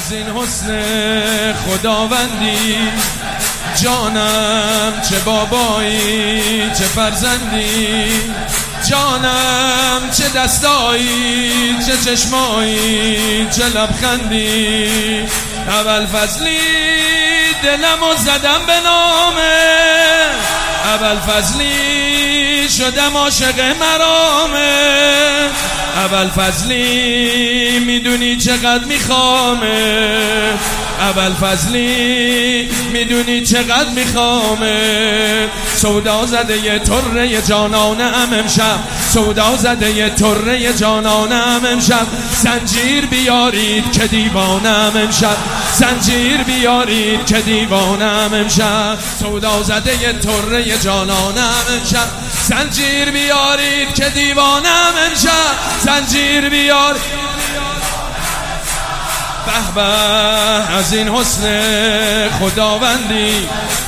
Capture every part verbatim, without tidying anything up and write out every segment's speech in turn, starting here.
از این حسن خداوندی، جانم چه بابایی چه فرزندی، جانم چه دستایی چه چشمایی چه لبخندی. اول فضلی دلمو زدم به نامه، اول فضلی شدم عاشق مرامه، اول فضلی میدونی چقدر میخوامه، اول فضلی میدونی چقدر میخوامه. سودا زده یه طره جانانم امشب، سودا زده یه طره جانانم امشب. زنجیر بیارید که دیوانم امشب، زنجیر بیارید که دیوانم امشب. سودا زده یه طره جانانم امشب، زنجیر بیارید که دیوانم امشب، زنجیر بیار. به به از این حسن خداوندی،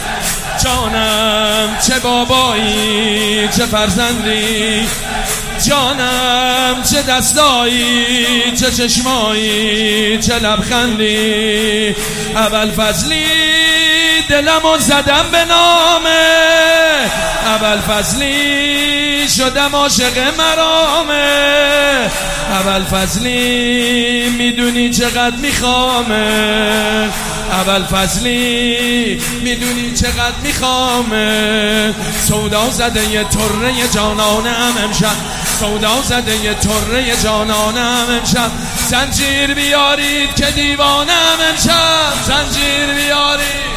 جانم چه بابایی چه فرزندی، جانم چه دستایی چه چشمایی چه لبخندی. اول فضلی دلمو زدم به نامه، اول فضلی شدم عاشق مرامه، اول فضلی میدونی چقدر میخوامه، اول فضلی میدونی چقدر میخوامه. سودا زده یه طره جانانم امشب، سودا زده یه طره جانانم امشب. زنجیر بیارید که دیوانم امشب، زنجیر بیارید.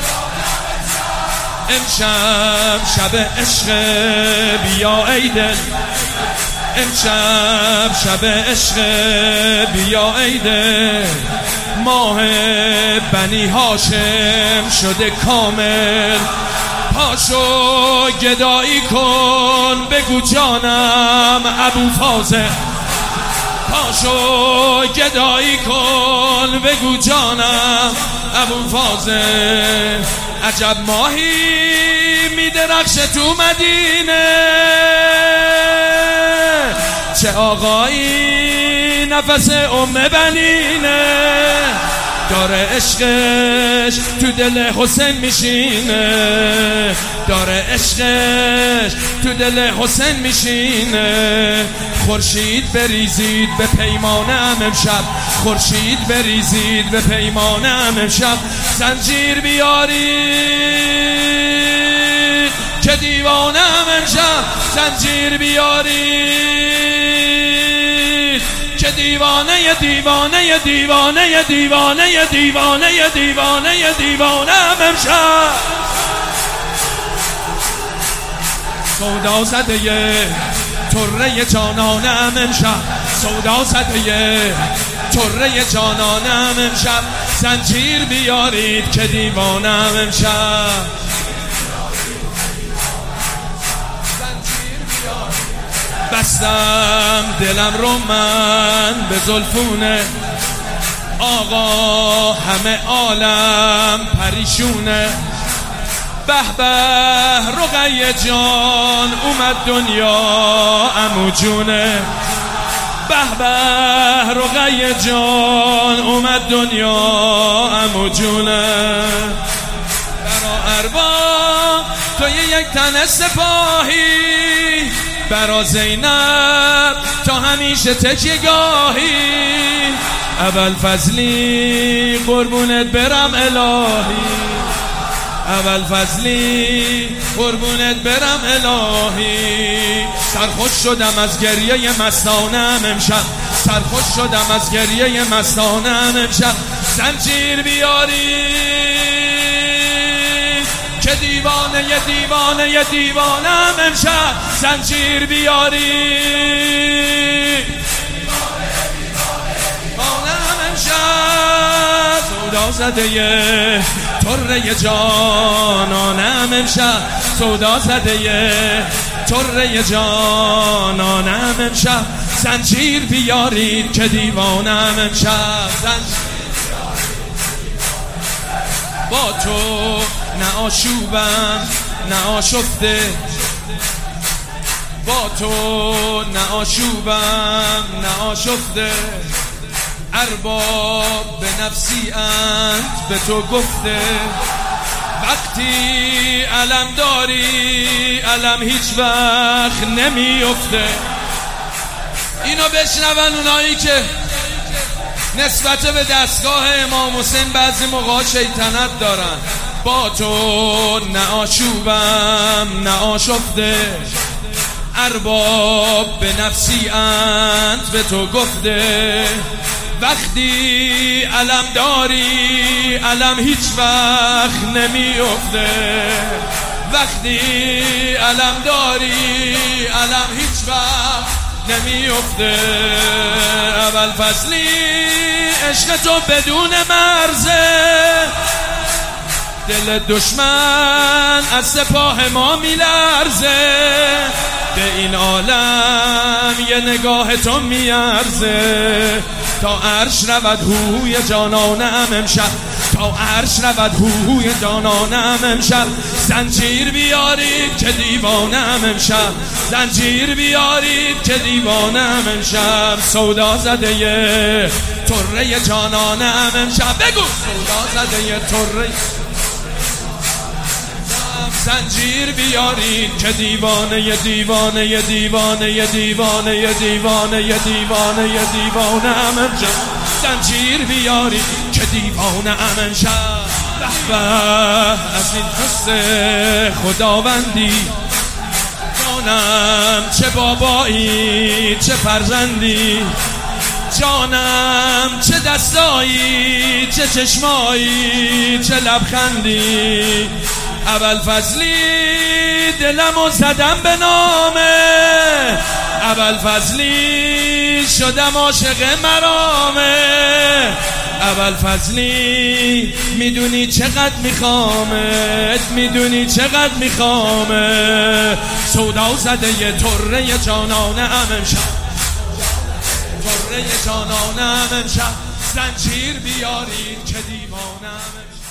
امشب شب عشق بیا ای دل، امشب شب عشق بیا ای دل. ماه بنی هاشم شده کامل، پاشو گدایی کن بگو جانم ابو فاضل، پاشو گدایی کن بگو جانم ابو فاضل. عجب ماهی میدرخشه تو مدینه، چه آقایی نفس ام بنینه، داره عشقش تو دل حسین میشینه، داره عشقش تو دل حسین میشینه. خورشید بریزید به پیمانم امشب، خورشید بریزید به پیمانم امشب. زنجیر بیارید که دیوانم امشب، زنجیر بیارید که دیوانه دیوانه دیوانه دیوانه دیوانه دیوانه دیوانم امشب. سودا زده یه طره جانانم امشب، سودا زده یه طره جانانم امشب. زنجیر بیارید که دیوانم امشب، بستم دلم رو من به زلفونه، آقا همه عالم پریشونه. به به رقیه جان اومد دنیا عمو جونه، به به رقیه جان اومد دنیا عمو جونه. برا ارباب توی یک تن سپاهی، برا زینب تا همیشه تکیه‌گاهی. اول فضلی قربونت برم الهی، اول فضلی قربونت برم الهی. سرخوش شدم از گریه مستانم امشب، سرخوش شدم از گریه مستانم امشب. زنجیر بیاری که دیوانه یه دیوانه یه دیوانم امشب، زنجیر بیاری دیوانم امشب. سودا زده یه طره جانانم امشب، سودا زده یه طره جانانم امشب. زنجیر بیارید که دیوانم امشب، زنجیر با تو نه آشوبم نه آشفته، با تو نه آشوبم نه آشفته. ارباب به نفسی اند به تو گفته وقتی علم داری علم هیچ وقت نمیفته. اینو بشنون اونایی که نسبت به دستگاه امام حسین بعضی موقع شیطنت دارن. با تو نه آشوبم نه آشفته، ارباب به نفسی اند به تو گفته وقتی علم داری علم هیچ وقت نمیفته. وقتی علم داری علم هیچ وقت نمیفته. اول فصلی عشق تو بدون مرزه، دل دشمن از سپاه ما میلرزه. به این عالم یه نگاه تو میارزه. تا عرش رود هوی جانانم امشب، تا عرش رود هوی جانانم امشب. زنجیر بیارید که دیوانم امشب، زنجیر بیارید که دیوانم امشب. سودا زده یه طره جانانم امشب. بگو سودا زده یه طره. زنجیر بیارید که دیوانه ی دیوانه ی دیوانه ی دیوانه ی دیوانه ی دیوانه ی دیوانه ام امشب. زنجیر بیارید که دیوانه ام امشب. به از این حس خداوندی، جانم چه بابایی چه فرزندی، جانم چه دستایی چه چشمایی چه لبخندی. اول فضلی دلمو زدم به نامه، اول فضلی شدم عاشق مرامه. اول فضلی میدونی چقدر میخوامت، میدونی چقدر میخوامت. سودا زده یه طره جانانم امشب، طره جانانم امشب. زنجیر بیارید که دیوانم امشب.